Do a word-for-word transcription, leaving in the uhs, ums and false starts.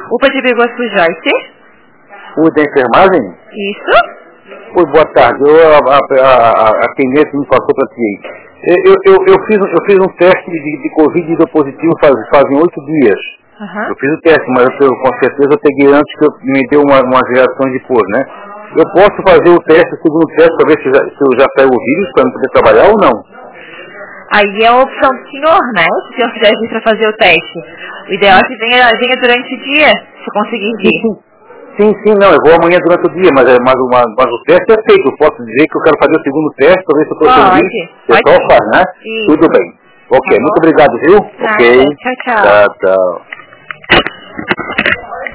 UPA de Biguaçu, Joyce. O da enfermagem? Isso. Oi, boa tarde. Eu, a, a, a, a atendente me passou para ti. Eu, eu, eu, fiz, eu fiz um teste de, de Covid e deu positivo faz, fazem oito dias. Uhum. Eu fiz o teste, mas eu, com certeza eu peguei antes que eu, me deu uma, uma reação depois, né? Eu posso fazer o teste, o segundo teste, para ver se, já, se eu já saiu o vírus para não poder trabalhar ou não? Aí é a opção do senhor, né? Se o senhor quiser vir para fazer o teste. O ideal é que venha, venha durante o dia, se conseguir vir. Sim, sim. Sim, sim, não, eu vou amanhã durante o dia, mas, é, mas, uma, mas o teste é feito. Eu posso dizer que eu quero fazer o segundo teste para ver se eu estou sem vírus. O pessoal faz, né? Isso. Tudo bem. Ok, Tá, muito obrigado, viu? Nada. Ok. Tchau, tchau. Tchau, tchau.